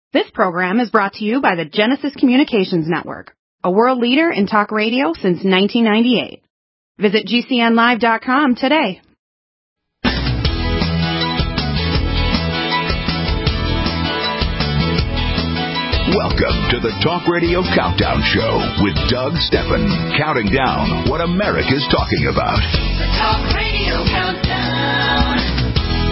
This program is brought to you by the Genesis Communications Network, a world leader in talk radio since 1998. Visit GCNlive.com today. Welcome to the Talk Radio Countdown Show with Doug Stephan, counting down what America's talking about. The Talk Radio Countdown.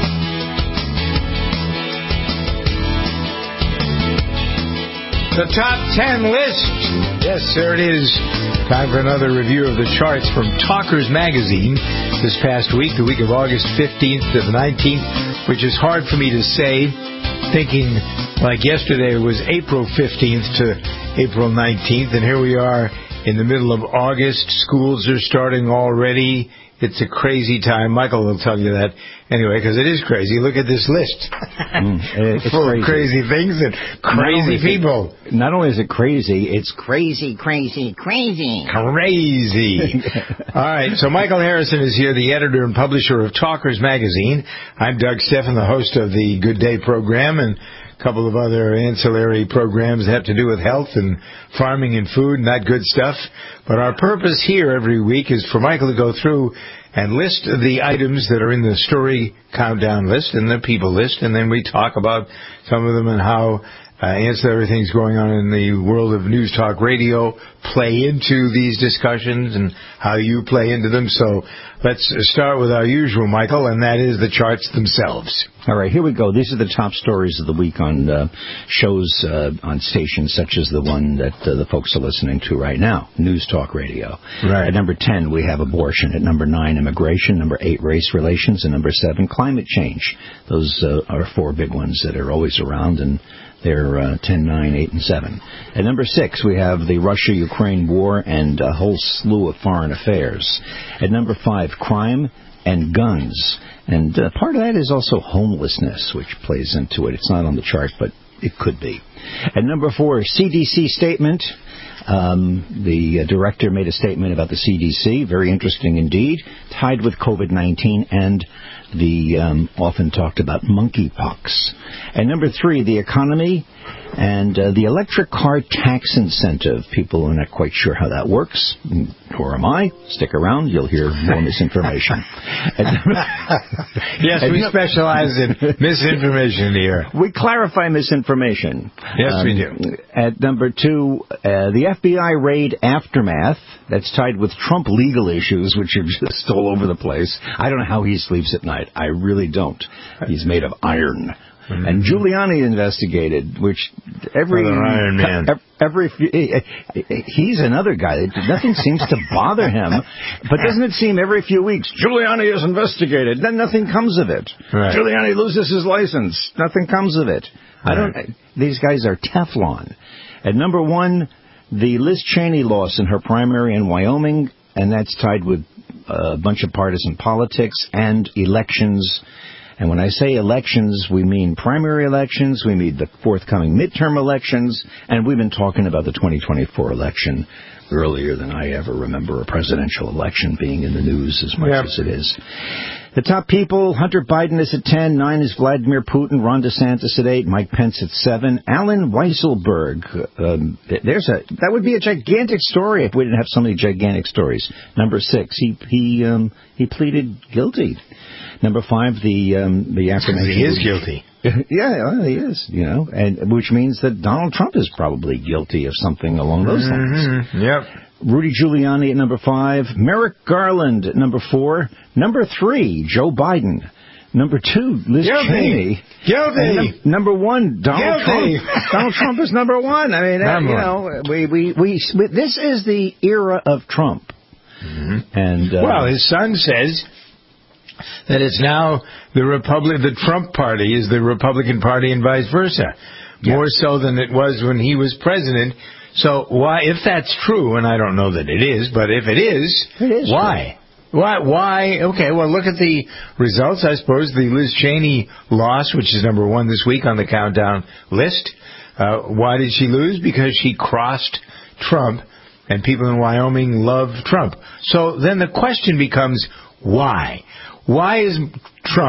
The top 10 list. Yes, there it is. Time for another review of the charts from Talkers Magazine this past week, the week of August 15th to the 19th, which is hard for me to say, thinking like yesterday it was April 15th to April 19th, and here we are in the middle of August. Schools are starting already. It's a crazy time. Michael will tell you that anyway, because it is crazy. Look at this list. It's full of crazy things and crazy people. Not only is it crazy, it's crazy. Crazy. All right, so Michael Harrison is here, the editor and publisher of Talkers Magazine. I'm Doug Stephan, the host of the Good Day program, and a couple of other ancillary programs that have to do with health and farming and food and that good stuff. But our purpose here every week is for Michael to go through and list the items that are in the story countdown list and the people list, and then we talk about some of them and how ancillary things going on in the world of news talk radio play into these discussions and how you play into them. So let's start with our usual, Michael, and that is the charts themselves. All right, here we go. These are the top stories of the week on shows on stations such as the one that the folks are listening to right now, News Talk Radio. Right. At number 10, we have abortion. At number 9, immigration. Number 8, race relations. And number 7, climate change. Those are four big ones that are always around, and they're 10, 9, 8, and 7. At number 6, we have the Russia-Ukraine war and a whole slew of foreign affairs. At number 5, crime and guns. And part of that is also homelessness, which plays into it. It's not on the chart, but it could be. At number 4, CDC statement. The director made a statement about the CDC, very interesting indeed, tied with COVID-19 and the often talked about monkeypox. And number 3, the economy and the electric car tax incentive. People are not quite sure how that works, nor am I. Stick around, you'll hear more misinformation. Yes, we specialize in misinformation here. We clarify misinformation. Yes, we do. At number 2, the FBI raid aftermath. That's tied with Trump legal issues, which are just all over the place. I don't know how he sleeps at night. I really don't. He's made of iron. Mm-hmm. And Giuliani investigated, which Iron Man. He's another guy. Nothing seems to bother him. But doesn't it seem every few weeks, Giuliani is investigated, then nothing comes of it. Right. Giuliani loses his license, nothing comes of it. These guys are Teflon. At number 1, the Liz Cheney loss in her primary in Wyoming, and that's tied with a bunch of partisan politics and elections. And when I say elections, we mean primary elections, we mean the forthcoming midterm elections, and we've been talking about the 2024 election earlier than I ever remember a presidential election being in the news as much as it is. The top people, Hunter Biden is at 10, 9 is Vladimir Putin, Ron DeSantis at 8, Mike Pence at 7, Alan Weisselberg. That would be a gigantic story if we didn't have so many gigantic stories. Number 6, he pleaded guilty. Number 5, the affirmation. He is guilty. Yeah, he is, and which means that Donald Trump is probably guilty of something along those lines. Yep. Rudy Giuliani at number 5, Merrick Garland at number 4, number 3, Joe Biden, number 2, Liz Cheney. Guilty. Number 1, Donald Trump. Donald Trump is number 1. I mean, this is the era of Trump. Mm-hmm. And well, his son says that it's now the Trump party is the Republican Party and vice versa, more so than it was when he was president. So why, if that's true, and I don't know that it is, but if it is why? True. Why? Okay, well, look at the results. I suppose the Liz Cheney loss, which is number 1 this week on the countdown list. Why did she lose? Because she crossed Trump, and people in Wyoming love Trump. So then the question becomes, why? Why is Trump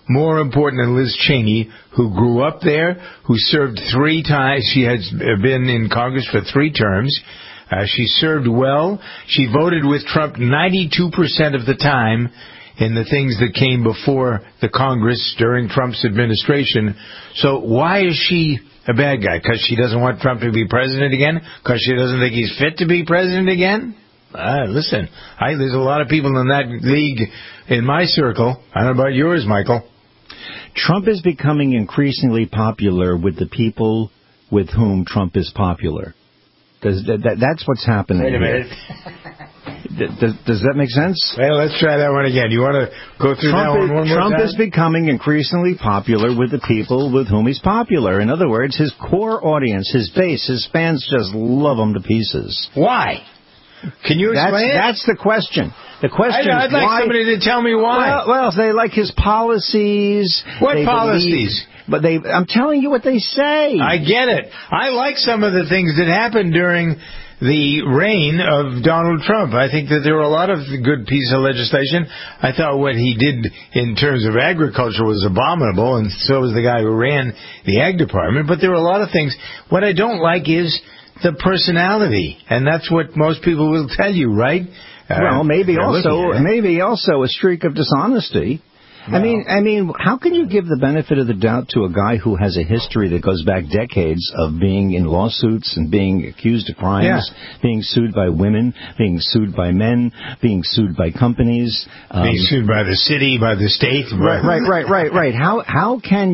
more important than Liz Cheney, who grew up there, who served 3 times. She has been in Congress for 3 terms. She served well. She voted with Trump 92% of the time in the things that came before the Congress during Trump's administration. So why is she a bad guy? Because she doesn't want Trump to be president again? Because she doesn't think he's fit to be president again? Listen, there's a lot of people in that league in my circle. I don't know about yours, Michael. Trump is becoming increasingly popular with the people with whom Trump is popular. That's what's happening. Wait a minute. Does that make sense? Well, let's try that one again. You want to go through that one more time? Trump is becoming increasingly popular with the people with whom he's popular. In other words, his core audience, his base, his fans just love him to pieces. Why? Can you explain it? That's the question. The question I'd like why, somebody to tell me why. Well, they like his policies. What policies? I'm telling you what they say. I get it. I like some of the things that happened during the reign of Donald Trump. I think that there were a lot of good pieces of legislation. I thought what he did in terms of agriculture was abominable, and so was the guy who ran the ag department. But there were a lot of things. What I don't like is the personality, and that's what most people will tell you, right? Well, maybe also a streak of dishonesty. No. I mean, how can you give the benefit of the doubt to a guy who has a history that goes back decades of being in lawsuits and being accused of crimes, being sued by women, being sued by men, being sued by companies, being sued by the city, by the state? Right. How can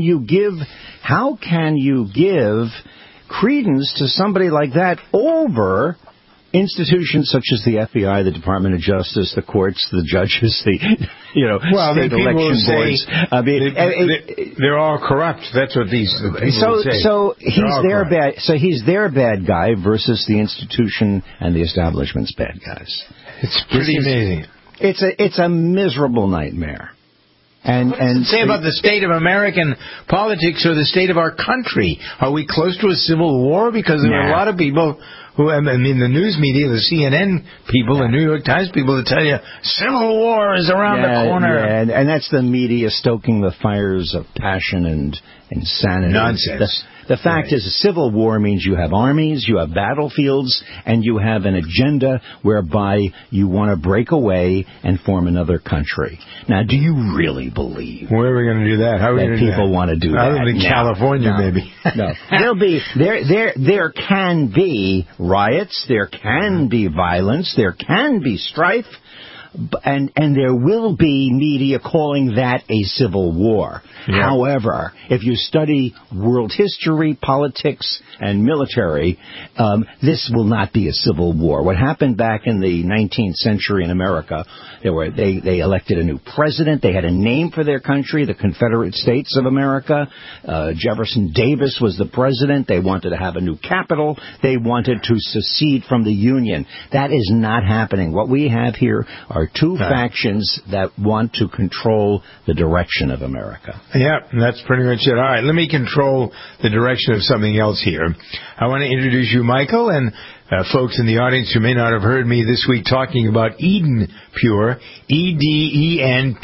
you give credence to somebody like that over institutions such as the FBI, the Department of Justice, the courts, the judges, state election boards. They're all corrupt. That's what these people say. So he's their bad guy versus the institution and the establishment's bad guys. It's pretty amazing. It's a miserable nightmare. What does it say about the state of American politics or the state of our country? Are we close to a civil war? Because there are a lot of people who, the news media, the CNN people, the New York Times people that tell you civil war is around the corner. Yeah, and that's the media stoking the fires of passion and insanity. Nonsense. The fact is, a civil war means you have armies, you have battlefields, and you have an agenda whereby you want to break away and form another country. Now, do you really believe? Where are we going to do that? How are we going to do that? People want to do that? Other than California, maybe. No. There can be riots, there can be violence, there can be strife, and there will be media calling that a civil war. Yeah. However, if you study world history, politics, and military, this will not be a civil war. What happened back in the 19th century in America, they elected a new president. They had a name for their country, the Confederate States of America. Jefferson Davis was the president. They wanted to have a new capital. They wanted to secede from the Union. That is not happening. What we have here are two factions that want to control the direction of America. Yeah, that's pretty much it. All right, let me control the direction of something else here. I want to introduce you, Michael, and folks in the audience who may not have heard me this week talking about Eden Pure, EDENPURE.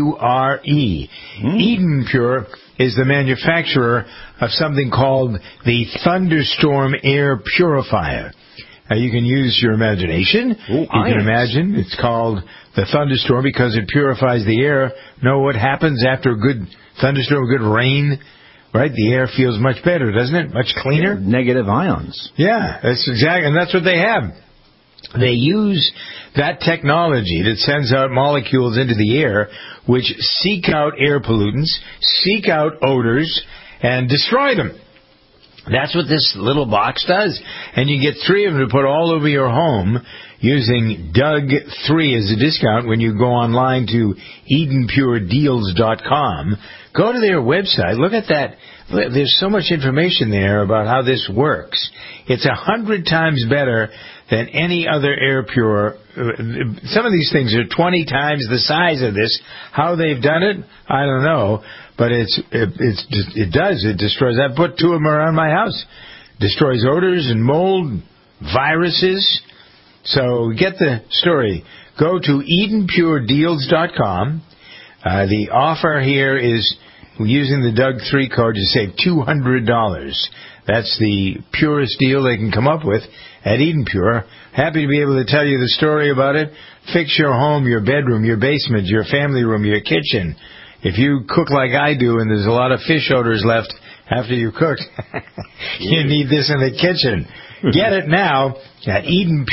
Eden Pure is the manufacturer of something called the Thunderstorm Air Purifier. Now, you can use your imagination. You can imagine it's called the Thunderstorm because it purifies the air. Know what happens after a good thunderstorm, good rain? Right? The air feels much better, doesn't it? Much cleaner. Negative ions. Yeah, that's exactly, and that's what they have. They use that technology that sends out molecules into the air, which seek out air pollutants, seek out odors, and destroy them. That's what this little box does. And you get 3 of them to put all over your home using Doug3 as a discount when you go online to EdenPureDeals.com. Go to their website. Look at that. There's so much information there about how this works. It's 100 times better than any other air pure. Some of these things are 20 times the size of this. How they've done it, I don't know. But it destroys. I put 2 of them around my house. Destroys odors and mold, viruses. So get the story. Go to EdenPureDeals.com. The offer here is using the Doug 3 code to save $200. That's the purest deal they can come up with at Eden Pure. Happy to be able to tell you the story about it. Fix your home, your bedroom, your basement, your family room, your kitchen. If you cook like I do and there's a lot of fish odors left after you cook, you need this in the kitchen. Get it now at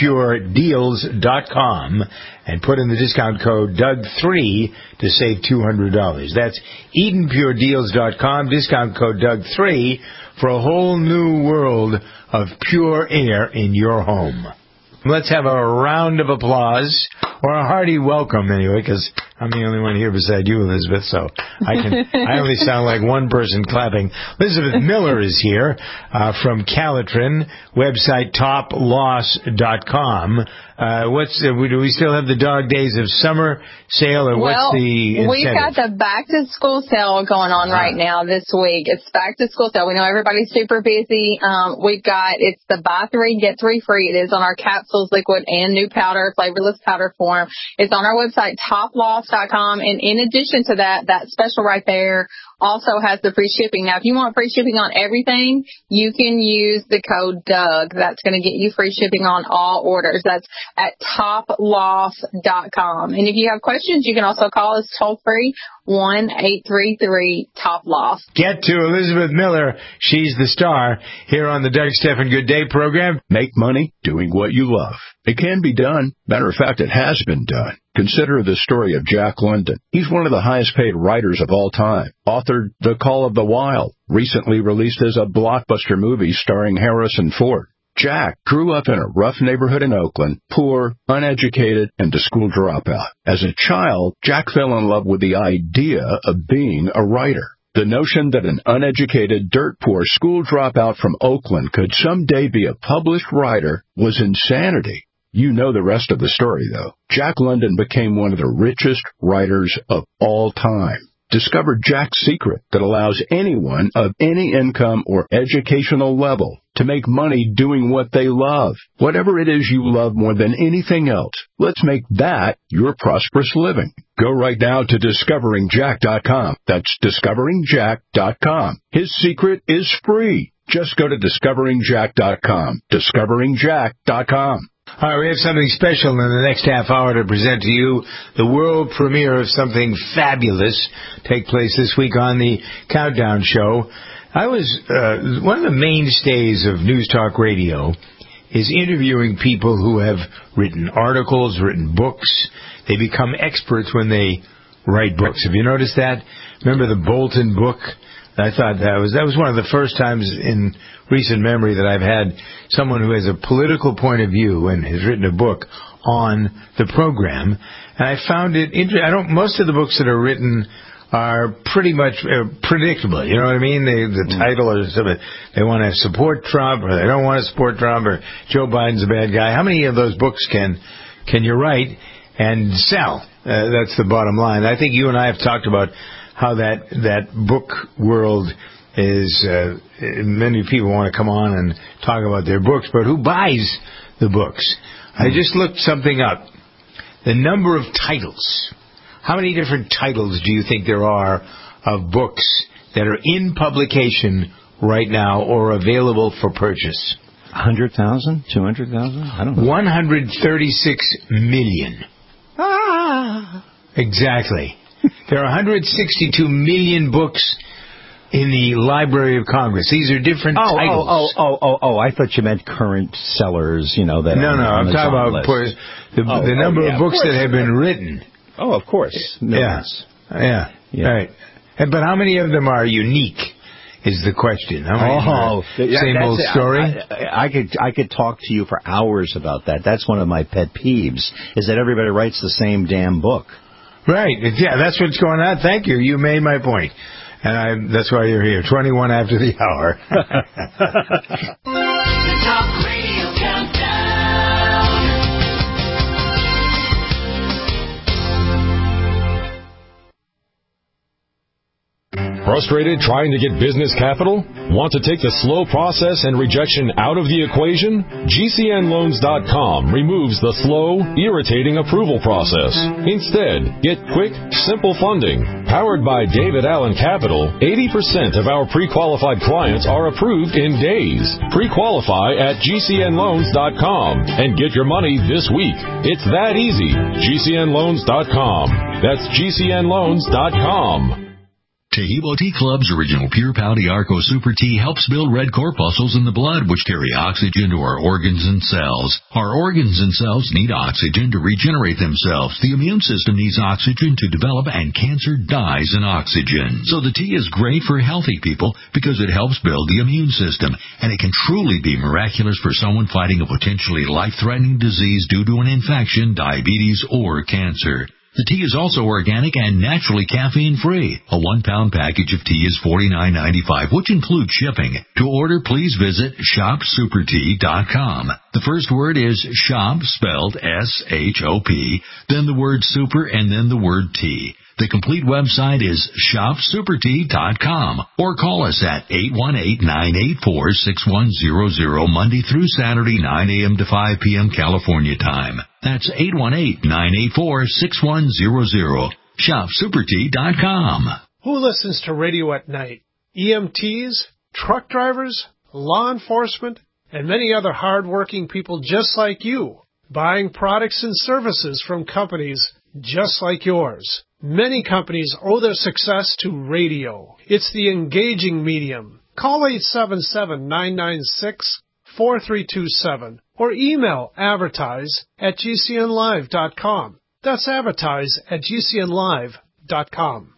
EdenPureDeals.com and put in the discount code Doug3 to save $200. That's EdenPureDeals.com, discount code Doug3 for a whole new world of pure air in your home. Let's have a round of applause, or a hearty welcome anyway, because I'm the only one here beside you, Elizabeth, so I only sound like one person clapping. Elizabeth Miller is here from Calitrin, website toploss.com. Do we still have the Dog Days of Summer sale, or what's the incentive? We've got the back to school sale going on right now this week. It's back to school sale. We know everybody's super busy. It's the buy 3, get 3 free. It is on our capsules, liquid, and new powder, flavorless powder form. It's on our website, toploss.com. And in addition to that, that special right there also has the free shipping. Now, if you want free shipping on everything, you can use the code Doug. That's going to get you free shipping on all orders. That's at toploss.com. And if you have questions, you can also call us toll free, 1-833-TOP-LOSS. Get to Elizabeth Miller. She's the star here on the Doug Stephan Good Day program. Make money doing what you love. It can be done. Matter of fact, it has been done. Consider the story of Jack London. He's one of the highest paid writers of all time. Authored The Call of the Wild, recently released as a blockbuster movie starring Harrison Ford. Jack grew up in a rough neighborhood in Oakland, poor, uneducated, and a school dropout. As a child, Jack fell in love with the idea of being a writer. The notion that an uneducated, dirt-poor school dropout from Oakland could someday be a published writer was insanity. You know the rest of the story, though. Jack London became one of the richest writers of all time. Discovered Jack's secret that allows anyone of any income or educational level to make money doing what they love. Whatever it is you love more than anything else, let's make that your prosperous living. Go right now to DiscoveringJack.com. That's DiscoveringJack.com. His secret is free. Just go to DiscoveringJack.com. DiscoveringJack.com. All right, we have something special in the next half hour to present to you. The world premiere of something fabulous take place this week on the Countdown Show. One of the mainstays of News Talk Radio is interviewing people who have written articles, written books. They become experts when they write books. Have you noticed that? Remember the Bolton book? I thought that was one of the first times in recent memory that I've had someone who has a political point of view and has written a book on the program. And I found it interesting. Most of the books that are written are pretty much predictable. You know what I mean? The title or something. They want to support Trump, or they don't want to support Trump, or Joe Biden's a bad guy. How many of those books can you write and sell? That's the bottom line. I think you and I have talked about how that book world is, many people want to come on and talk about their books, but who buys the books? I just looked something up. The number of titles. How many different titles do you think there are of books that are in publication right now or available for purchase? 100,000? 200,000? I don't know. 136 million. Exactly. There are 162 million books in the Library of Congress. These are different titles. I thought you meant current sellers, that No, I'm talking about the number of books that have been written. Oh, of course. Millions. Yeah. Right. But how many of them are unique is the question. How many same old story? I could talk to you for hours about that. That's one of my pet peeves, is that everybody writes the same damn book. Right. Yeah, that's what's going on. Thank you. You made my point. And that's why you're here. 21 after the hour. The Talk Radio Countdown. Frustrated trying to get business capital? Want to take the slow process and rejection out of the equation? GCNLoans.com removes the slow, irritating approval process. Instead, get quick, simple funding. Powered by David Allen Capital, 80% of our pre-qualified clients are approved in days. Pre-qualify at GCNLoans.com and get your money this week. It's that easy. GCNLoans.com. That's GCNLoans.com. Tahibo Tea Club's original Pure Pau Arco Super Tea helps build red corpuscles in the blood, which carry oxygen to our organs and cells. Our organs and cells need oxygen to regenerate themselves. The immune system needs oxygen to develop, and cancer dies in oxygen. So the tea is great for healthy people because it helps build the immune system, and it can truly be miraculous for someone fighting a potentially life-threatening disease due to an infection, diabetes, or cancer. The tea is also organic and naturally caffeine-free. A 1-pound package of tea is $49.95, which includes shipping. To order, please visit shopsupertea.com. The first word is shop, spelled S-H-O-P, then the word super, and then the word tea. The complete website is shopsupertea.com, or call us at 818-984-6100 Monday through Saturday, 9 a.m. to 5 p.m. California time. That's 818-984-6100. Shopsupertea.com. Who listens to radio at night? EMTs, truck drivers, law enforcement, and many other hard-working people just like you, buying products and services from companies just like yours. Many companies owe their success to radio. It's the engaging medium. Call 877-996-4327 or email advertise@gcnlive.com. That's advertise@gcnlive.com.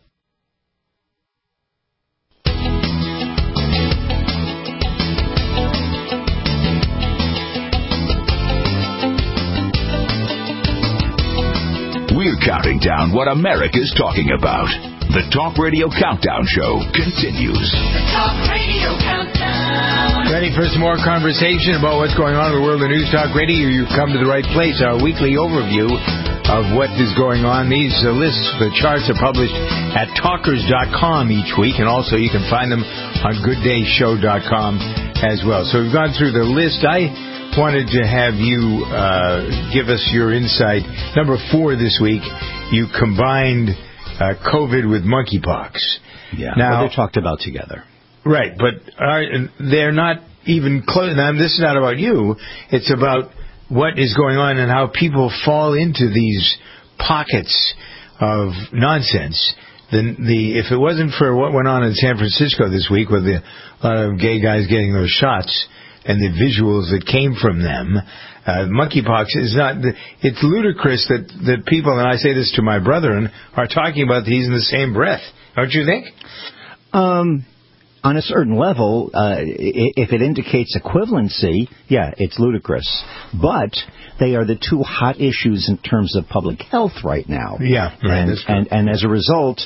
We're counting down what America's talking about. The Talk Radio Countdown Show continues. The Talk Radio Countdown. Ready for some more conversation about what's going on in the world of News Talk Radio? You've come to the right place. Our weekly overview of what is going on. These lists, the charts are published at talkers.com each week, and also you can find them on gooddayshow.com as well. So we've gone through the list. I wanted to have you give us your insight. Number 4 this week, you combined COVID with monkeypox. Yeah, now, they're talked about together. Right, but they're not even close. Now, this is not about you. It's about what is going on and how people fall into these pockets of nonsense. If it wasn't for what went on in San Francisco this week with a lot of gay guys getting those shots, and the visuals that came from them, monkeypox is not. It's ludicrous that people, and I say this to my brethren, are talking about these in the same breath. Don't you think? On a certain level, if it indicates equivalency, yeah, it's ludicrous. But they are the two hot issues in terms of public health right now. Yeah, right, and as a result,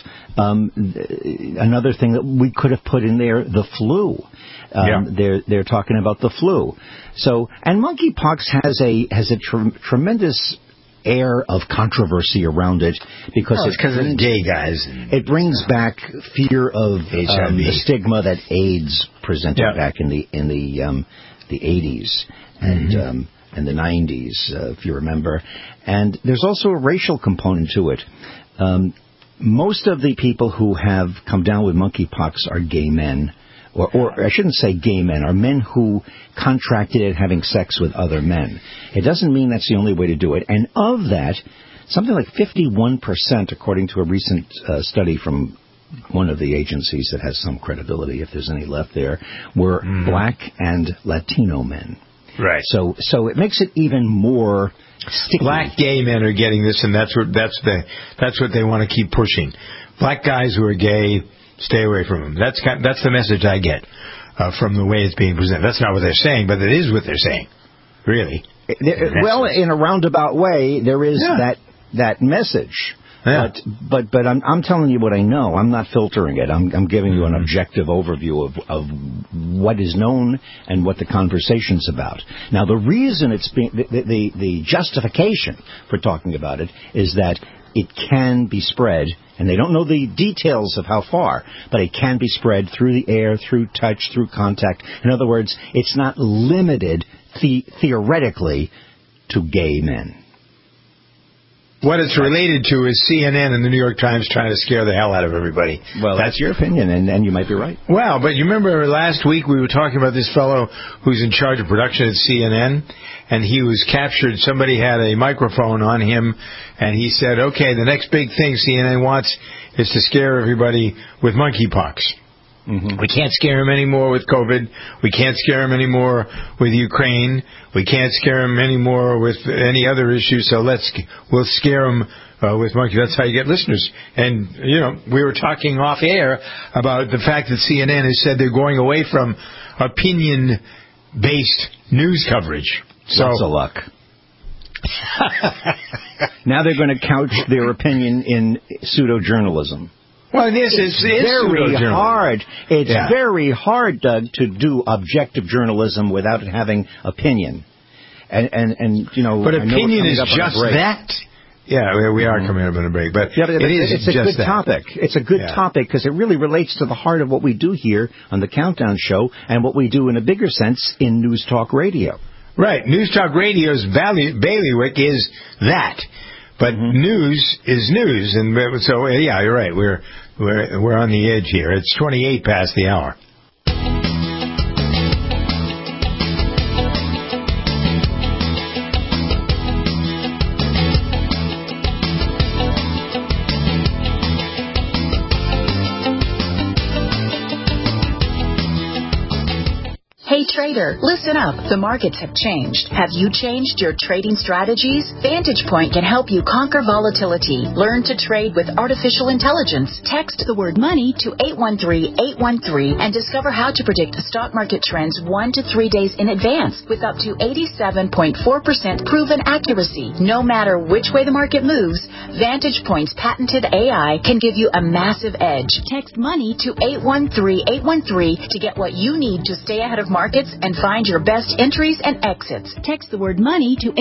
another thing that we could have put in there, the flu. They're talking about the flu. So, and monkeypox has a tremendous air of controversy around it because it's because of gay guys. It brings back fear of the stigma that AIDS presented back in the 80s and the 90s, if you remember. And there's also a racial component to it. Most of the people who have come down with monkeypox are gay men. Or I shouldn't say gay men, are men who contracted it having sex with other men. It doesn't mean that's the only way to do it. And of that, something like 51%, according to a recent study from one of the agencies that has some credibility, if there's any left there, were black and Latino men. Right. So it makes it even more sticky. Black gay men are getting this, and that's what they want to keep pushing. Black guys who are gay, stay away from them. That's the message I get from the way it's being presented. That's not what they're saying, but it is what they're saying. Really. Well, in a roundabout way, there is that message. Yeah. But I'm telling you what I know. I'm not filtering it. I'm giving you an objective overview of what is known and what the conversation's about. Now, the reason it's being the justification for talking about it is that it can be spread And they don't know the details of how far, but it can be spread through the air, through touch, through contact. In other words, it's not limited theoretically to gay men. What it's related to is CNN and the New York Times trying to scare the hell out of everybody. Well, that's your opinion, and you might be right. Well, but you remember last week we were talking about this fellow who's in charge of production at CNN, and he was captured. Somebody had a microphone on him, and he said, okay, the next big thing CNN wants is to scare everybody with monkeypox. Mm-hmm. We can't scare him anymore with COVID. We can't scare him anymore with Ukraine. We can't scare him anymore with any other issue. So we'll scare him with monkey. That's how you get listeners. And we were talking off air about the fact that CNN has said they're going away from opinion-based news coverage. So, lots of luck. Now they're going to couch their opinion in pseudo-journalism. Well, this is very hard. It's very hard, Doug, to do objective journalism without having opinion. And but opinion is just that. Yeah, we are coming up on a break, but it's a good topic. It's a good topic because it really relates to the heart of what we do here on the Countdown Show and what we do in a bigger sense in News Talk Radio. Right, News Talk Radio's bailiwick is that. But news is news, and so you're right. We're on the edge here. It's 28 past the hour. Hey trader, listen up. The markets have changed. Have you changed your trading strategies? Vantage Point can help you conquer volatility. Learn to trade with artificial intelligence. Text the word money to 813-813 and discover how to predict stock market trends 1 to 3 days in advance with up to 87.4% proven accuracy. No matter which way the market moves, Vantage Point's patented AI can give you a massive edge. Text money to 813-813 to get what you need to stay ahead of markets and find your best entries and exits. Text the word money to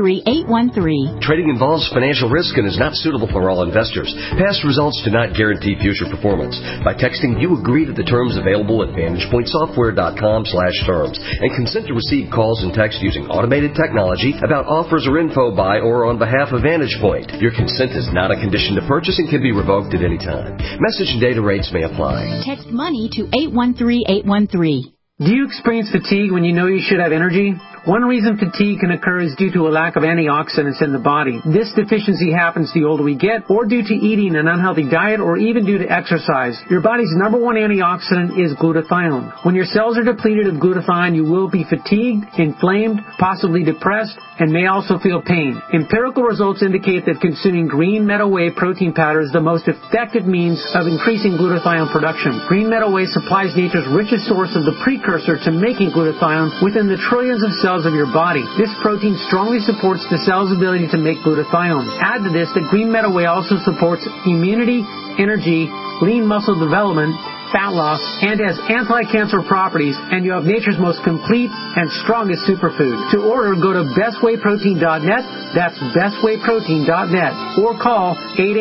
813-813. Trading involves financial risk and is not suitable for all investors. Past results do not guarantee future performance. By texting, you agree to the terms available at VantagePointSoftware.com/terms and consent to receive calls and texts using automated technology about offers or info by or on behalf of Vantage Point. Your consent is not a condition to purchase and can be revoked at any time. Message and data rates may apply. Text money to 813-813. Do you experience fatigue when you know you should have energy? One reason fatigue can occur is due to a lack of antioxidants in the body. This deficiency happens the older we get, or due to eating an unhealthy diet, or even due to exercise. Your body's number one antioxidant is glutathione. When your cells are depleted of glutathione, you will be fatigued, inflamed, possibly depressed, and may also feel pain. Empirical results indicate that consuming green meadow whey protein powder is the most effective means of increasing glutathione production. Green meadow whey supplies nature's richest source of the precursor to making glutathione within the trillions of cells of your body. This protein strongly supports the cell's ability to make glutathione. Add to this that green meadow whey also supports immunity, energy, lean muscle development, fat loss, and has anti-cancer properties, and you have nature's most complete and strongest superfood. To order, go to bestwayprotein.net, that's bestwayprotein.net, or call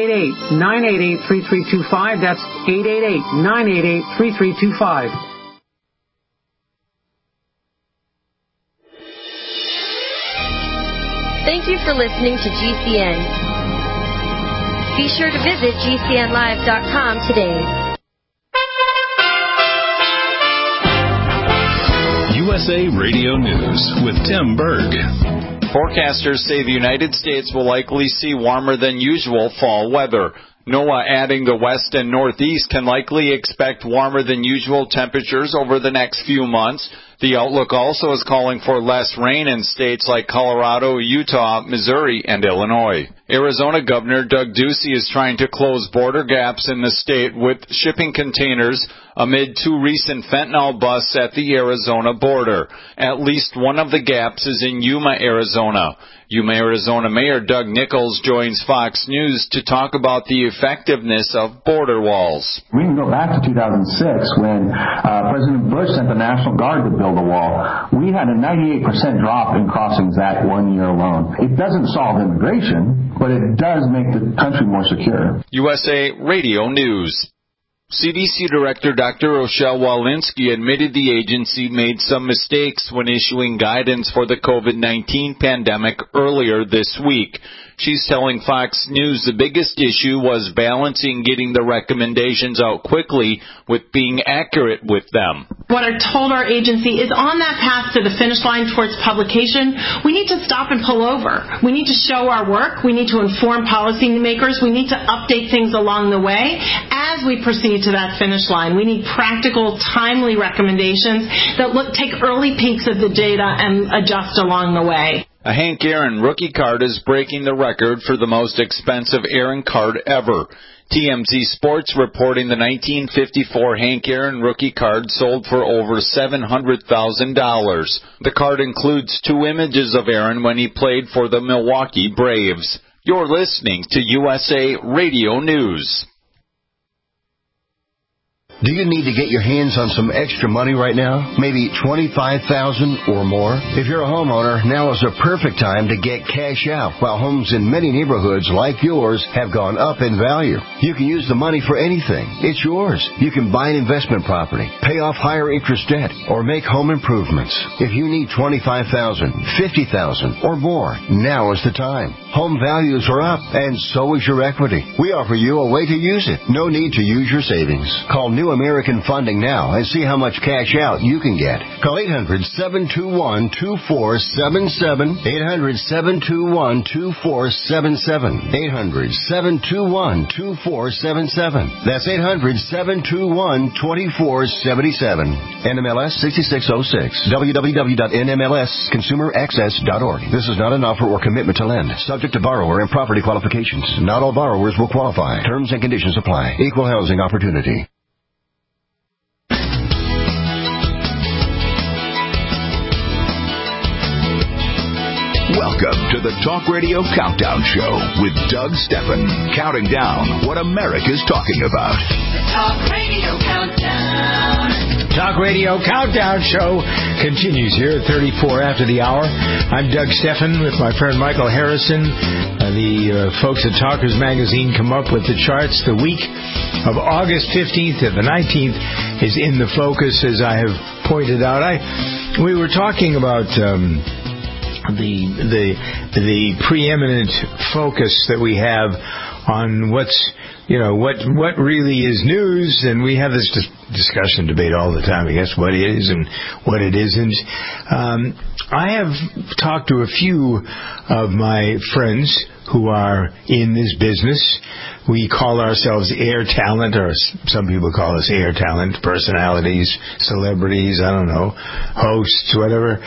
888-988-3325, that's 888-988-3325. Thank you for listening to GCN. Be sure to visit GCNlive.com today. USA Radio News with Tim Berg. Forecasters say the United States will likely see warmer than usual fall weather. NOAA adding the west and northeast can likely expect warmer than usual temperatures over the next few months. The outlook also is calling for less rain in states like Colorado, Utah, Missouri, and Illinois. Arizona Governor Doug Ducey is trying to close border gaps in the state with shipping containers amid two recent fentanyl busts at the Arizona border. At least one of the gaps is in Yuma, Arizona. Yuma, Arizona Mayor Doug Nichols joins Fox News to talk about the effectiveness of border walls. We can go back to 2006 when President Bush sent the National Guard to build build a wall. We had a 98% drop in crossings that 1 year alone. It doesn't solve immigration, but it does make the country more secure. USA Radio News. CDC Director Dr. Rochelle Walensky admitted the agency made some mistakes when issuing guidance for the COVID-19 pandemic earlier this week. She's telling Fox News the biggest issue was balancing getting the recommendations out quickly with being accurate with them. What I told our agency is on that path to the finish line towards publication, we need to stop and pull over. We need to show our work. We need to inform policymakers. We need to update things along the way as we proceed to that finish line. We need practical, timely recommendations that take early peeks of the data and adjust along the way. A Hank Aaron rookie card is breaking the record for the most expensive Aaron card ever. TMZ Sports reporting the 1954 Hank Aaron rookie card sold for over $700,000. The card includes 2 images of Aaron when he played for the Milwaukee Braves. You're listening to USA Radio News. Do you need to get your hands on some extra money right now? Maybe $25,000 or more? If you're a homeowner, now is the perfect time to get cash out while homes in many neighborhoods like yours have gone up in value. You can use the money for anything. It's yours. You can buy an investment property, pay off higher interest debt, or make home improvements. If you need $25,000, $50,000 or more, now is the time. Home values are up, and so is your equity. We offer you a way to use it. No need to use your savings. Call New American Funding now and see how much cash out you can get. Call 800-721-2477. 800-721-2477. 800-721-2477. That's 800-721-2477. NMLS 6606. www.nmlsconsumeraccess.org. This is not an offer or commitment to lend. Subject to borrower and property qualifications. Not all borrowers will qualify. Terms and conditions apply. Equal housing opportunity. Welcome to the Talk Radio Countdown Show with Doug Stephan, counting down what America's talking about. The Talk Radio Countdown. Talk Radio Countdown Show continues here at 34 after the hour. I'm Doug Stephan with my friend Michael Harrison. The folks at Talkers Magazine come up with the charts. The week of August 15th to the 19th is in the focus, as I have pointed out. We were talking about the preeminent focus that we have on what really is news, and we have this discussion debate all the time, I guess, what is and what it isn't. I have talked to a few of my friends who are in this business. We call ourselves air talent, or some people call us air talent, personalities, celebrities, I don't know, hosts, whatever.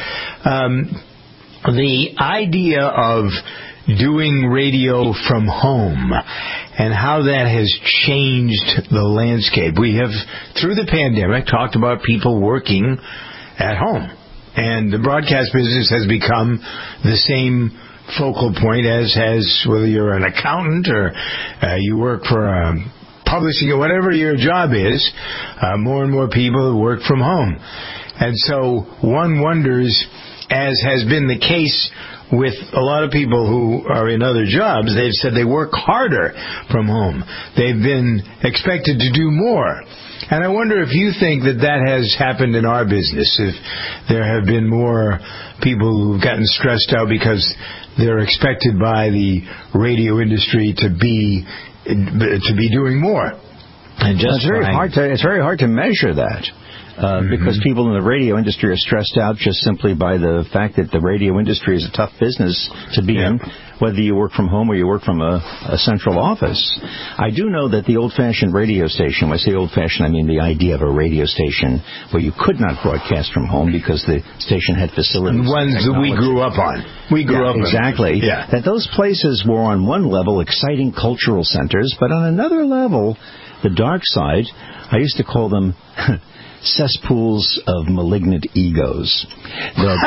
The idea of doing radio from home and how that has changed the landscape. We have, through the pandemic, talked about people working at home. And the broadcast business has become the same focal point as whether you're an accountant or you work for publishing or whatever your job is. More and more people work from home. And so one wonders, as has been the case with a lot of people who are in other jobs, they've said they work harder from home. They've been expected to do more. And I wonder if you think that has happened in our business, if there have been more people who've gotten stressed out because they're expected by the radio industry to be doing more. And just it's very hard to measure that. Because people in the radio industry are stressed out just simply by the fact that the radio industry is a tough business to be in, whether you work from home or you work from a central office. I do know that the old-fashioned radio station, when I say old-fashioned, I mean the idea of a radio station where you could not broadcast from home because the station had facilities. The ones that we grew up on. Exactly. Yeah. That those places were on one level exciting cultural centers, but on another level, the dark side, I used to call them cesspools of malignant egos. That,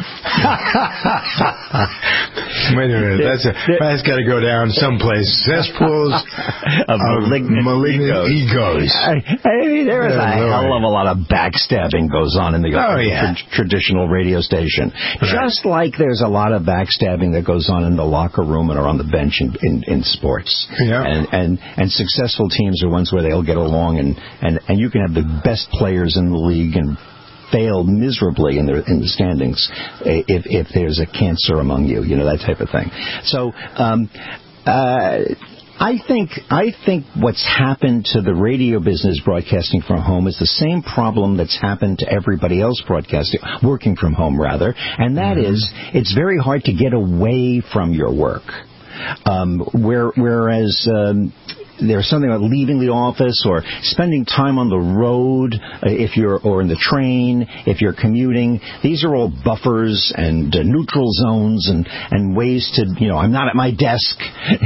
wait a minute, that's got to go down someplace. Cesspools of malignant egos. I mean, there is a hell of a lot of backstabbing goes on in the traditional radio station. Right. Just like there's a lot of backstabbing that goes on in the locker room and or on the bench in sports. Yeah. And successful teams are ones where they'll get along and you can have the best players in the league and fail miserably in the standings if there's a cancer among you, that type of thing. So I think what's happened to the radio business broadcasting from home is the same problem that's happened to everybody else working from home rather, and that is it's very hard to get away from your work. Whereas there's something about leaving the office or spending time on the road or in the train if you're commuting. These are all buffers and neutral zones and ways to, I'm not at my desk.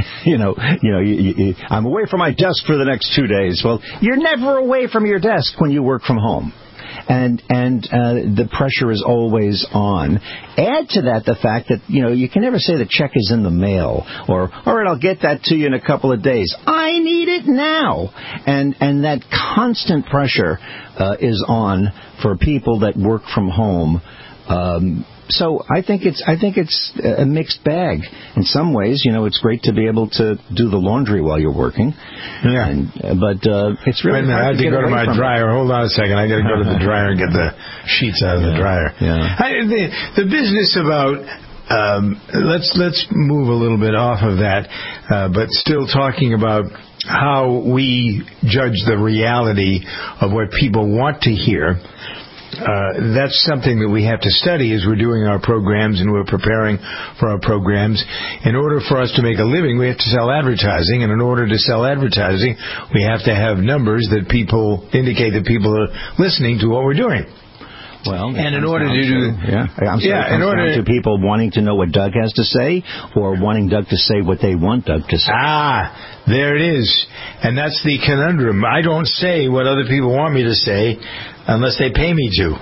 I'm away from my desk for the next 2 days. Well, you're never away from your desk when you work from home. And the pressure is always on. Add to that the fact that, you can never say the check is in the mail or, all right, I'll get that to you in a couple of days. I need it now. And that constant pressure is on for people that work from home. So I think it's a mixed bag. In some ways, it's great to be able to do the laundry while you're working. Yeah. But it's really hard I have to go to my dryer. Hold on a second. I got to go to the dryer and get the sheets out of the dryer. Yeah. The business about let's move a little bit off of that, but still talking about how we judge the reality of what people want to hear. That's something that we have to study as we're doing our programs and we're preparing for our programs. In order for us to make a living, we have to sell advertising, and in order to sell advertising, we have to have numbers that people indicate that people are listening to what we're doing. Well, and in order to do, in order to people wanting to know what Doug has to say, or wanting Doug to say what they want Doug to say. There it is, and that's the conundrum. I don't say what other people want me to say unless they pay me to.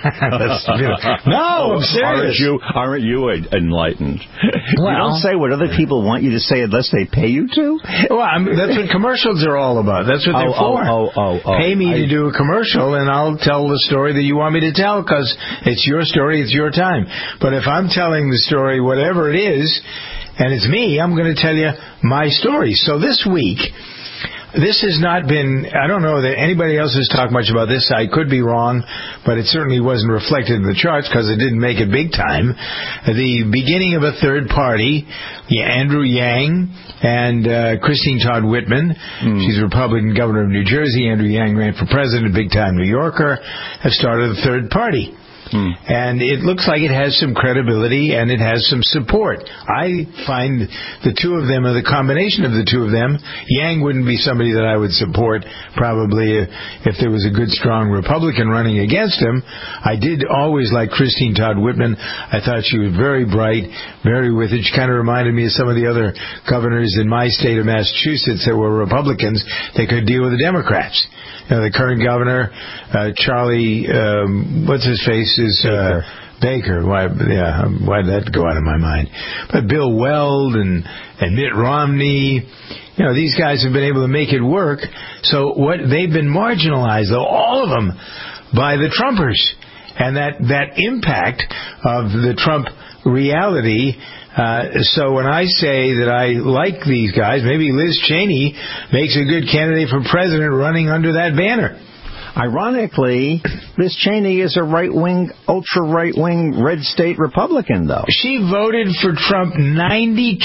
No, I'm serious. Aren't you enlightened? Well, you don't say what other people want you to say unless they pay you to? Well, that's what commercials are all about. That's what they're for. Pay me to do a commercial, and I'll tell the story that you want me to tell, because it's your story, it's your time. But if I'm telling the story, whatever it is, and it's me, I'm going to tell you my story. So this week, this has not been, I don't know that anybody else has talked much about this. I could be wrong, but it certainly wasn't reflected in the charts because it didn't make it big time. The beginning of a third party, Andrew Yang and Christine Todd Whitman. She's a Republican governor of New Jersey. Andrew Yang ran for president, big-time New Yorker, have started a third party. And it looks like it has some credibility and it has some support. I find the two of them, or the combination of the two of them, Yang wouldn't be somebody that I would support probably if there was a good, strong Republican running against him. I did always like Christine Todd Whitman. I thought she was very bright, very with it. She kind of reminded me of some of the other governors in my state of Massachusetts that were Republicans. They could deal with the Democrats. The current governor, Charlie, what's his face, is Baker. Why did that go out of my mind? But Bill Weld and Mitt Romney, these guys have been able to make it work. So they've been marginalized, though, all of them, by the Trumpers. And that impact of the Trump reality. So when I say that I like these guys, maybe Liz Cheney makes a good candidate for president running under that banner. Ironically, Liz Cheney is a right-wing, ultra-right-wing red state Republican, though. She voted for Trump 92%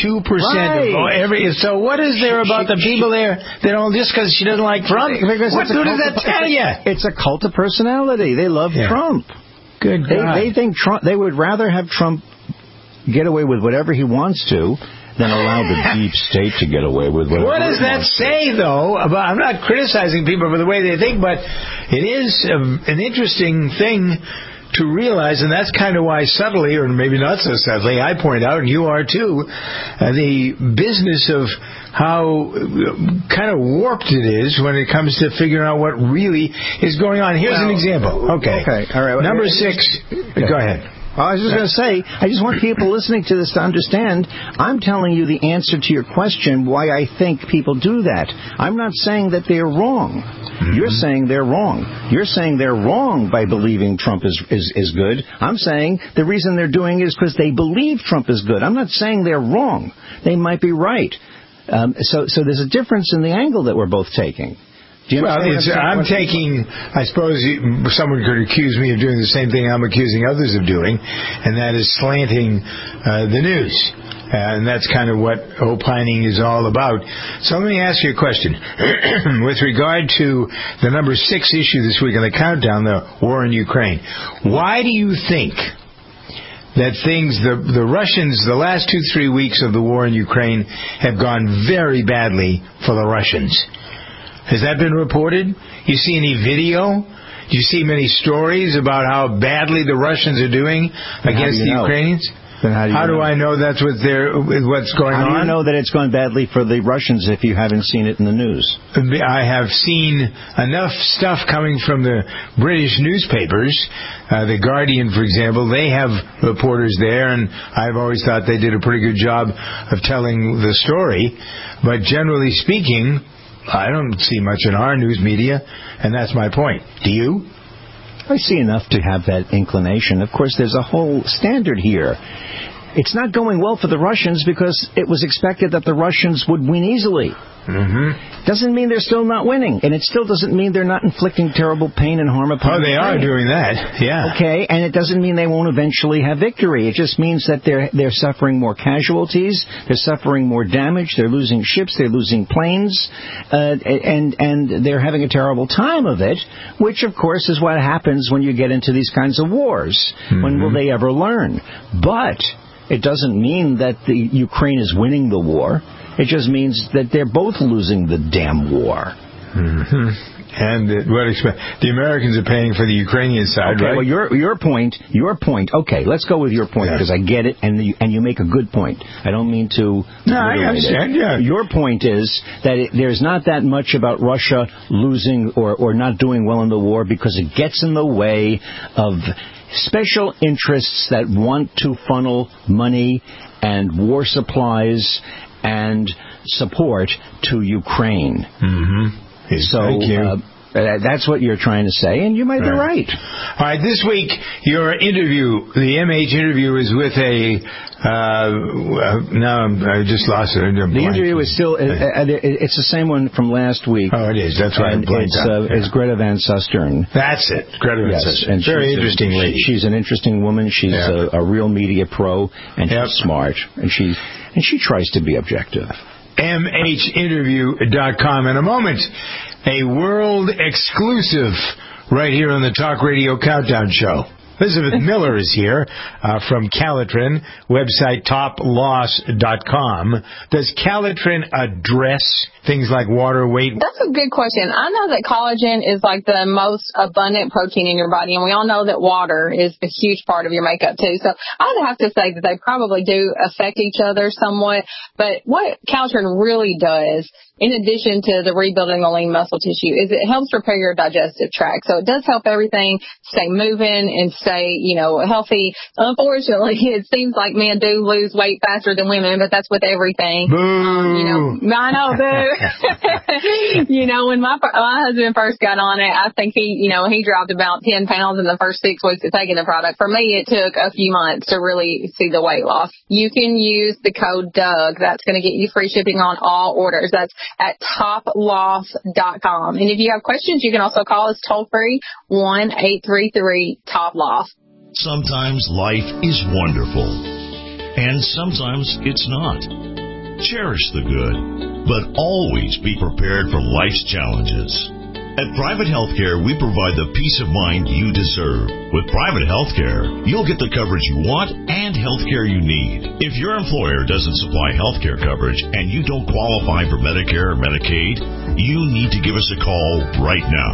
of So what is there about the people there that don't, just because she doesn't like Trump? What good does that tell you? It's a cult of personality. They love Trump. Good God. They think Trump. They would rather have Trump get away with whatever he wants to than allow the deep state to get away with whatever. What does that say, though? I'm not criticizing people for the way they think, but it is an interesting thing to realize, and that's kind of why subtly, or maybe not so subtly, I point out, and you are too, the business of how kind of warped it is when it comes to figuring out what really is going on. Here's an example. Okay. All right. Number 6. Go ahead. Well, I was just going to say, I just want people listening to this to understand, I'm telling you the answer to your question, why I think people do that. I'm not saying that they're wrong. Mm-hmm. You're saying they're wrong. You're saying they're wrong by believing Trump is good. I'm saying the reason they're doing it is because they believe Trump is good. I'm not saying they're wrong. They might be right. So there's a difference in the angle that we're both taking. I'm taking, I suppose someone could accuse me of doing the same thing I'm accusing others of doing, and that is slanting the news. And that's kind of what opining is all about. So let me ask you a question. With regard to the number 6 issue this week on the countdown, the war in Ukraine, why do you think that the Russians, the last 2-3 weeks of the war in Ukraine have gone very badly for the Russians? Has that been reported? You see any video? Do you see many stories about how badly the Russians are doing against the Ukrainians? Then how do I know that's what's going on? How do you know that it's going badly for the Russians if you haven't seen it in the news? I have seen enough stuff coming from the British newspapers. The Guardian, for example, they have reporters there, and I've always thought they did a pretty good job of telling the story. But generally speaking, I don't see much in our news media, and that's my point. Do you? I see enough to have that inclination. Of course, there's a whole standard here. It's not going well for the Russians because it was expected that the Russians would win easily. Mm-hmm. Doesn't mean they're still not winning, and it still doesn't mean they're not inflicting terrible pain and harm upon they are doing that, yeah. Okay, and it doesn't mean they won't eventually have victory. It just means that they're suffering more casualties, they're suffering more damage, they're losing ships, they're losing planes, and they're having a terrible time of it, which, of course, is what happens when you get into these kinds of wars. Mm-hmm. When will they ever learn? But it doesn't mean that the Ukraine is winning the war. It just means that they're both losing the damn war. Mm-hmm. And the Americans are paying for the Ukrainian side, right? Well, your point. Okay, let's go with your point because I get it, and you make a good point. I don't mean to. No, I understand. Yeah. Your point is that there's not that much about Russia losing or not doing well in the war because it gets in the way of special interests that want to funnel money and war supplies and support to Ukraine. Mm-hmm. So thank you. That's what you're trying to say, and you might be right. All right, this week, your interview, the MH interview, is with I just lost it. The interview is still, it's the same one from last week. Oh, it is. That's right. It's Greta Van Susteren. That's it. Greta Van Susteren. And very interesting lady. She's an interesting woman. She's a real media pro, and she's smart, and she tries to be objective. MHinterview.com. In a moment, a world exclusive right here on the Talk Radio Countdown Show. Elizabeth Miller is here from Calitrin, website toploss.com. Does Calitrin address things like water weight? That's a good question. I know that collagen is like the most abundant protein in your body, and we all know that water is a huge part of your makeup too. So I'd have to say that they probably do affect each other somewhat. But what Calitrin really does, in addition to the rebuilding the lean muscle tissue, is it helps repair your digestive tract. So it does help everything stay moving and stay, healthy. Unfortunately, it seems like men do lose weight faster than women, but that's with everything. Boo! I know, boo. When my husband first got on it, I think he dropped about 10 pounds in the first 6 weeks of taking the product. For me, it took a few months to really see the weight loss. You can use the code DOUG. That's going to get you free shipping on all orders. That's at toploss.com. And if you have questions, you can also call us toll free 1-833-TOP-LOSS. Sometimes life is wonderful, and sometimes it's not. Cherish the good, but always be prepared for life's challenges. At Private Healthcare, we provide the peace of mind you deserve. With Private Healthcare, you'll get the coverage you want and healthcare you need. If your employer doesn't supply healthcare coverage and you don't qualify for Medicare or Medicaid, you need to give us a call right now.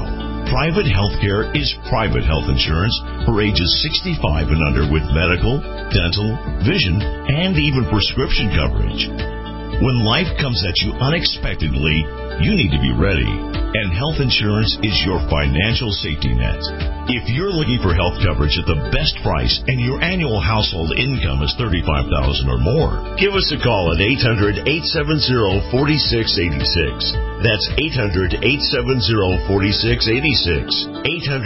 Private health care is private health insurance for ages 65 and under with medical, dental, vision, and even prescription coverage. When life comes at you unexpectedly, you need to be ready, and health insurance is your financial safety net. If you're looking for health coverage at the best price and your annual household income is $35,000 or more, give us a call at 800-870-4686. That's 800-870-4686.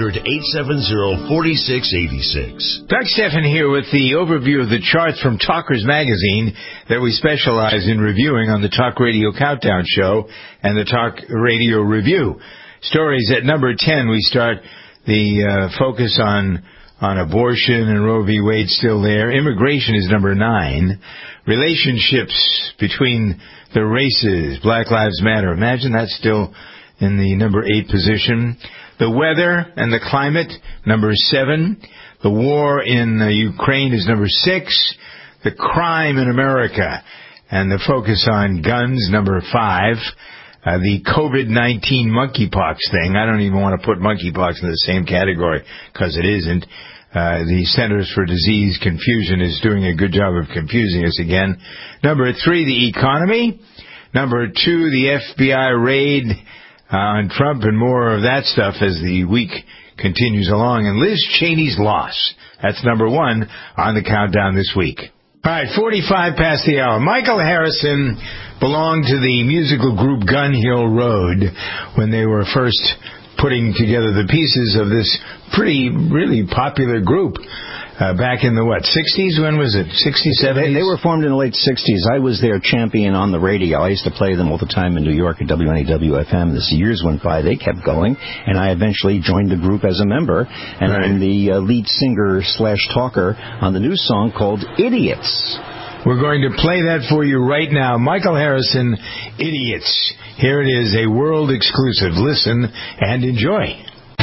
800-870-4686. Doug Stephan here with the overview of the charts from Talkers Magazine that we specialize in reviewing on the Talk Radio Countdown Show and the Talk Radio Review. Stories at number 10, we start the focus on abortion and Roe v. Wade still there. Immigration is number 9. Relationships between the races, Black Lives Matter. Imagine that's still in the number 8 position. The weather and the climate, number 7. The war in Ukraine is number 6. The crime in America and the focus on guns, number 5. The COVID-19 monkeypox thing. I don't even want to put monkeypox in the same category because it isn't. The Centers for Disease Confusion is doing a good job of confusing us again. Number 3, the economy. Number 2, the FBI raid on Trump and more of that stuff as the week continues along. And Liz Cheney's loss. That's number 1 on the countdown this week. All right, 45 past the hour. Michael Harrison belonged to the musical group Gun Hill Road when they were first putting together the pieces of this really popular group back in the, 60s? When was it? 60s, 70s? They were formed in the late 60s. I was their champion on the radio. I used to play them all the time in New York at WNEW-FM. As the years went by, they kept going, and I eventually joined the group as a member, and I'm the lead singer/talker on the new song called Idiots. We're going to play that for you right now. Michael Harrison, Idiots. Here it is, a world exclusive. Listen and enjoy.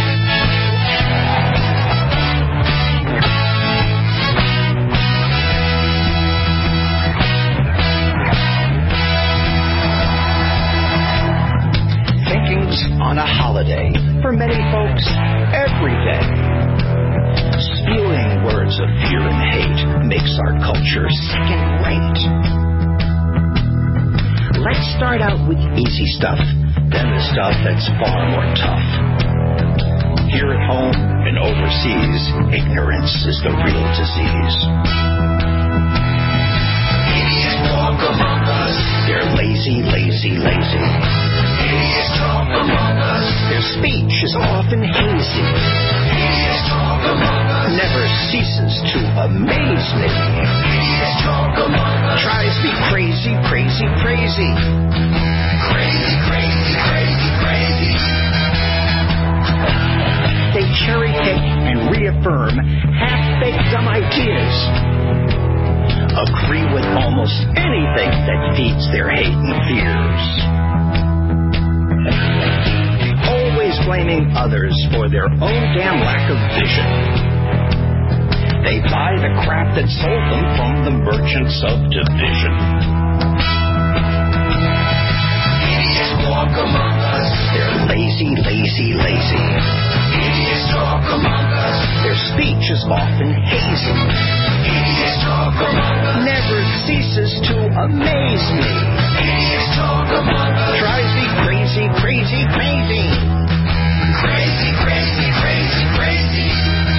Thinking's on a holiday. For many folks, every day. Spewing words of fear and hate makes our culture second rate. Let's start out with easy stuff, then the stuff that's far more tough. Here at home and overseas, ignorance is the real disease. Idiots walk among us. They're lazy, lazy, lazy. Idiots talk among us. Their speech is often hazy. Idiots talk among us. Never ceases to amaze me. Idiots talk among us. Tries to be crazy, crazy, crazy. Crazy, crazy, crazy, crazy. They cherry pick and reaffirm half-baked dumb ideas. Agree with almost anything that feeds their hate and fears. Always blaming others for their own damn lack of vision. They buy the crap that sold them from the merchants of division. Idiots walk among us. They're lazy, lazy, lazy. Idiots talk among us. Their speech is often hazy. Idiots talk among us. Never ceases to amaze me. Idiots talk among us. Tries to be crazy, crazy, crazy. Crazy, crazy, crazy, crazy.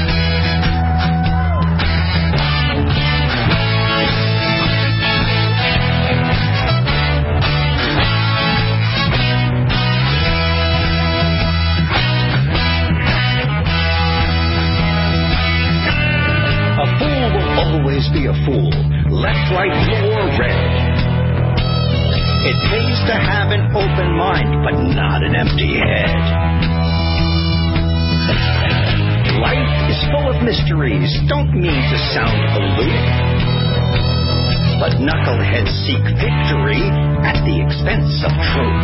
A fool will always be a fool, left, right, blue, or red. It pays to have an open mind, but not an empty head. Life is full of mysteries, don't mean to sound aloof, but knuckleheads seek victory at the expense of truth.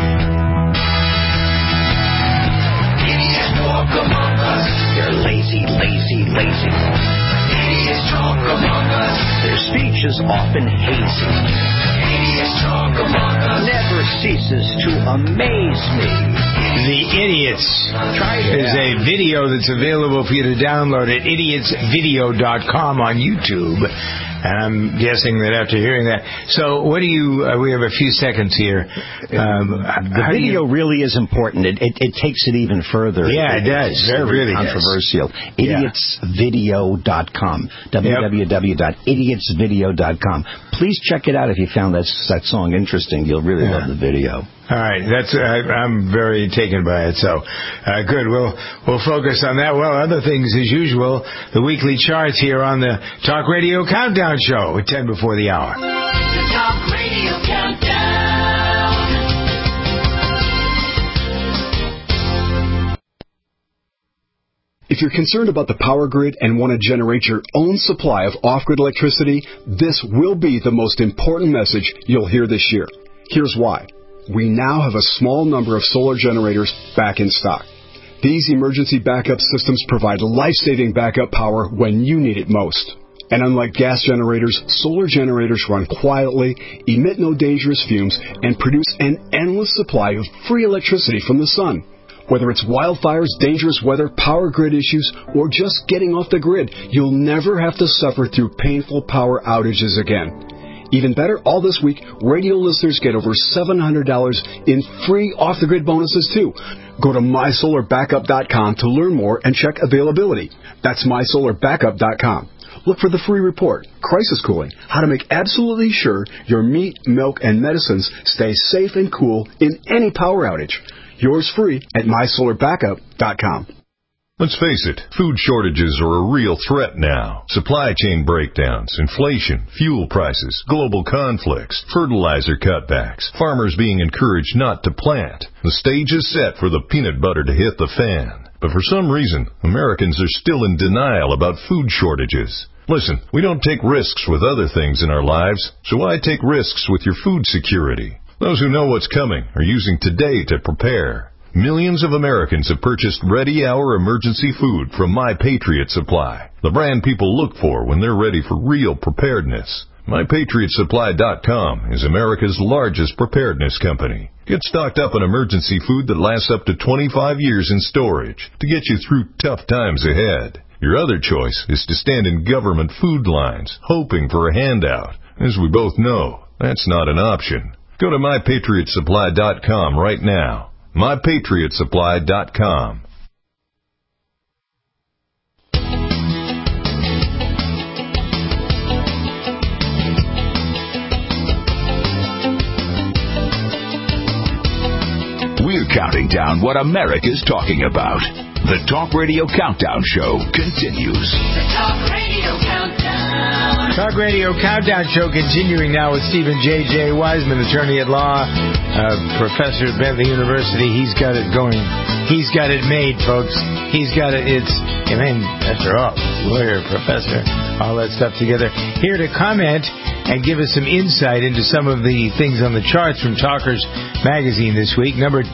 Idiots walk among us. They're lazy, lazy, lazy. Idiots talk among us. Their speech is often hazy. Idiots talk among us. Never ceases to amaze me. The Idiots. There's a video that's available for you to download at idiotsvideo.com on YouTube. And I'm guessing that after hearing that. So what do you, we have a few seconds here. The video really is important. It takes it even further. Yeah, it does. It's very really controversial. Does. Idiotsvideo.com. www.idiotsvideo.com. Please check it out if you found that song interesting. You'll really love the video. All right, I'm very taken by it. So, good. We'll focus on that. Well, other things as usual. The weekly charts here on the Talk Radio Countdown Show at 10 before the hour. The Talk Radio Countdown. If you're concerned about the power grid and want to generate your own supply of off-grid electricity, this will be the most important message you'll hear this year. Here's why. We now have a small number of solar generators back in stock. These emergency backup systems provide life-saving backup power when you need it most. And unlike gas generators, solar generators run quietly, emit no dangerous fumes, and produce an endless supply of free electricity from the sun. Whether it's wildfires, dangerous weather, power grid issues, or just getting off the grid, you'll never have to suffer through painful power outages again. Even better, all this week, radio listeners get over $700 in free off-the-grid bonuses, too. Go to mysolarbackup.com to learn more and check availability. That's mysolarbackup.com. Look for the free report, Crisis Cooling, how to make absolutely sure your meat, milk, and medicines stay safe and cool in any power outage. Yours free at mysolarbackup.com. Let's face it, food shortages are a real threat now. Supply chain breakdowns, inflation, fuel prices, global conflicts, fertilizer cutbacks, farmers being encouraged not to plant. The stage is set for the peanut butter to hit the fan. But for some reason, Americans are still in denial about food shortages. Listen, we don't take risks with other things in our lives, so why take risks with your food security? Those who know what's coming are using today to prepare. Millions of Americans have purchased ready-hour emergency food from My Patriot Supply, the brand people look for when they're ready for real preparedness. MyPatriotSupply.com is America's largest preparedness company. Get stocked up on emergency food that lasts up to 25 years in storage to get you through tough times ahead. Your other choice is to stand in government food lines, hoping for a handout. As we both know, that's not an option. Go to MyPatriotSupply.com right now. MyPatriotSupply.com. We're counting down what America's talking about. The Talk Radio Countdown Show continues. The Talk Radio Countdown. Talk Radio Countdown Show continuing now with Stephen J.J. Wiseman, attorney at law, professor at Bentley University. He's got it going. He's got it made, folks. He's got it. After all, lawyer, professor, all that stuff together. Here to comment and give us some insight into some of the things on the charts from Talkers Magazine this week. Number 2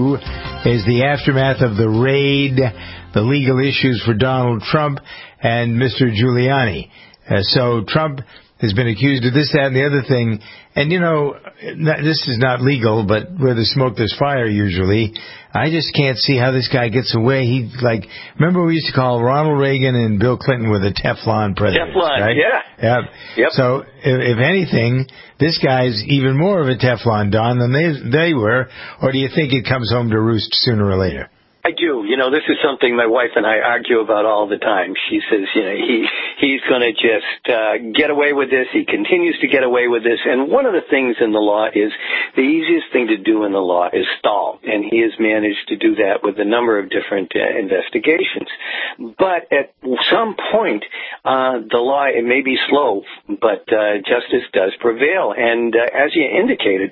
is the aftermath of the raid, the legal issues for Donald Trump and Mr. Giuliani. So Trump has been accused of this, that, and the other thing. And, you know, this is not legal, but where there's smoke, there's fire usually. I just can't see how this guy gets away. Remember we used to call Ronald Reagan and Bill Clinton were the Teflon presidents, Teflon, right? yeah. Yep. So, if anything, this guy's even more of a Teflon Don than they were. Or do you think it comes home to roost sooner or later? I do. You know, this is something my wife and I argue about all the time. She says, you know, he's going to just get away with this. He continues to get away with this. And one of the things in the law is the easiest thing to do in the law is stall. And he has managed to do that with a number of different investigations. But at some point, the law, it may be slow, but justice does prevail. And as you indicated,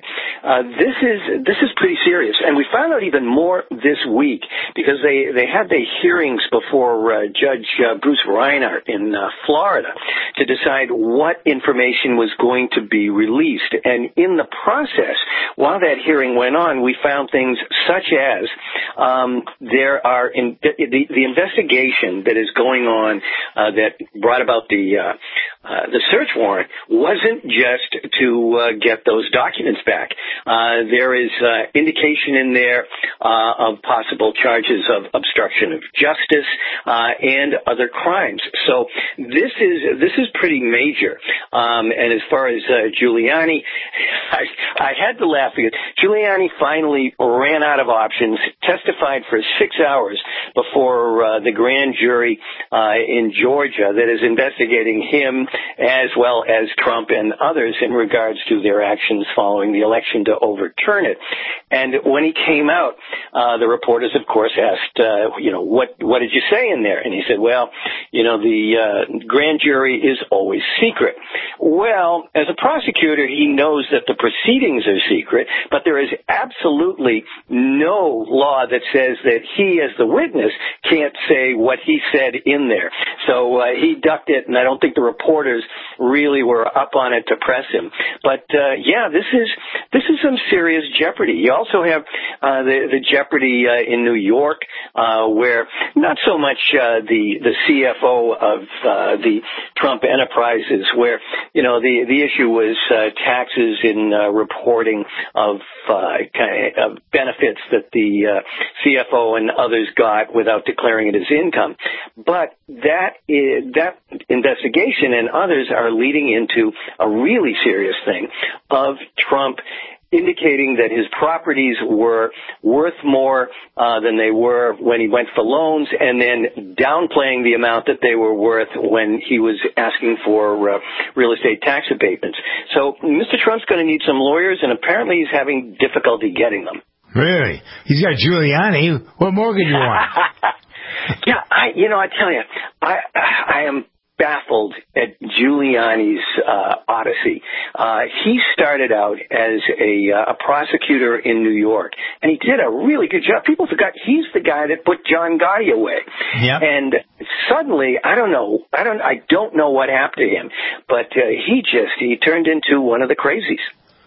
this is pretty serious. And we found out even more this week, because they had the hearings before Judge Bruce Reinhart in Florida to decide what information was going to be released. And in the process, while that hearing went on, we found things such as there are the investigation that is going on that brought about the the search warrant wasn't just to get those documents back. There is indication in there of possible charges of obstruction of justice and other crimes. So this is pretty major. And as far as Giuliani, I had to laugh because Giuliani finally ran out of options, testified for 6 hours before the grand jury in Georgia that is investigating him as well as Trump and others in regards to their actions following the election to overturn it. And when he came out, the reporters, of course, asked, what did you say in there? And he said, well, the grand jury is always secret. Well, as a prosecutor, he knows that the proceedings are secret, but there is absolutely no law that says that he, as the witness, can't say what he said in there. So he ducked it, and I don't think the reporters really were up on it to press him. But this is some serious jeopardy. You also have the jeopardy in New York, where not so much the CFO of the Trump enterprises, where the issue was taxes in reporting of benefits that the CFO and others got without declaring it as income. But that investigation and others are leading into a really serious thing of Trump indicating that his properties were worth more than they were when he went for loans, and then downplaying the amount that they were worth when he was asking for real estate tax abatements. So Mr. Trump's going to need some lawyers, and apparently he's having difficulty getting them. Really? He's got Giuliani. What more could you want? Yeah, I tell you, I am baffled at Giuliani's odyssey. He started out as a prosecutor in New York, and he did a really good job. People forgot he's the guy that put John Gotti away. Yep. And suddenly, I don't know what happened to him, but he turned into one of the crazies.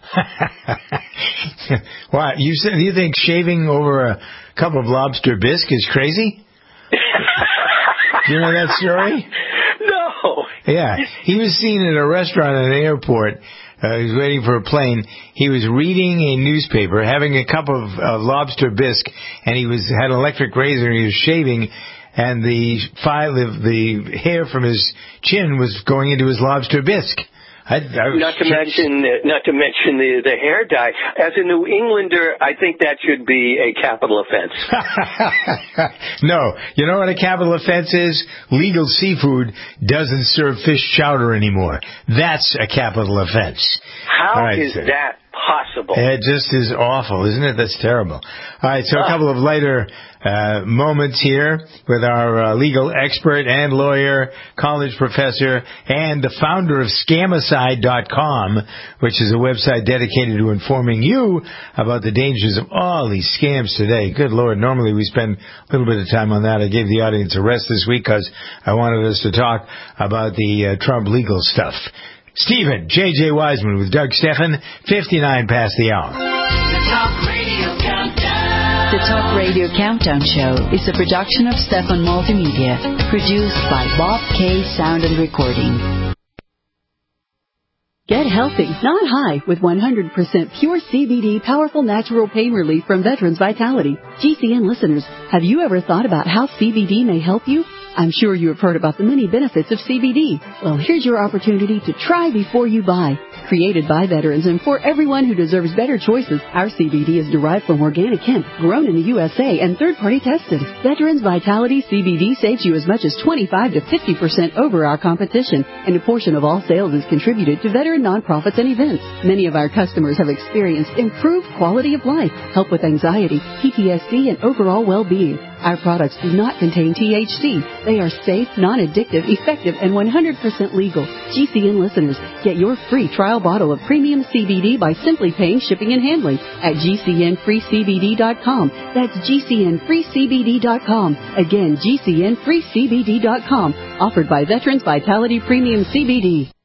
Wow, you think shaving over a cup of lobster bisque is crazy? Do you know that story? No. Yeah, he was seen at a restaurant at an airport. He was waiting for a plane. He was reading a newspaper, having a cup of lobster bisque, and he had an electric razor, and he was shaving, and the hair from his chin was going into his lobster bisque. Not to mention the hair dye. As a New Englander, I think that should be a capital offense. No. You know what a capital offense is? Legal seafood doesn't serve fish chowder anymore. That's a capital offense. How is that possible? It just is awful, isn't it? That's terrible. All right, so a couple of lighter moments here with our legal expert and lawyer, college professor, and the founder of Scamicide.com, which is a website dedicated to informing you about the dangers of all these scams today. Good Lord, normally we spend a little bit of time on that. I gave the audience a rest this week because I wanted us to talk about the Trump legal stuff. Stephen, J.J. Wiseman with Doug Stephan, 59 past the hour. The Talk Radio Countdown. The Talk Radio Countdown Show is a production of Stephan Multimedia, produced by Bob K. Sound and Recording. Get healthy, not high, with 100% pure CBD powerful natural pain relief from Veterans Vitality. GCN listeners, have you ever thought about how CBD may help you? I'm sure you have heard about the many benefits of CBD. Well, here's your opportunity to try before you buy. Created by veterans and for everyone who deserves better choices, our CBD is derived from organic hemp, grown in the USA and third-party tested. Veterans Vitality CBD saves you as much as 25 to 50% over our competition, and a portion of all sales is contributed to veteran nonprofits and events. Many of our customers have experienced improved quality of life, help with anxiety, PTSD, and overall well-being. Our products do not contain THC. They are safe, non-addictive, effective, and 100% legal. GCN listeners, get your free trial bottle of premium CBD by simply paying shipping and handling at GCNFreeCBD.com. That's GCNFreeCBD.com. Again, GCNFreeCBD.com. Offered by Veterans Vitality Premium CBD.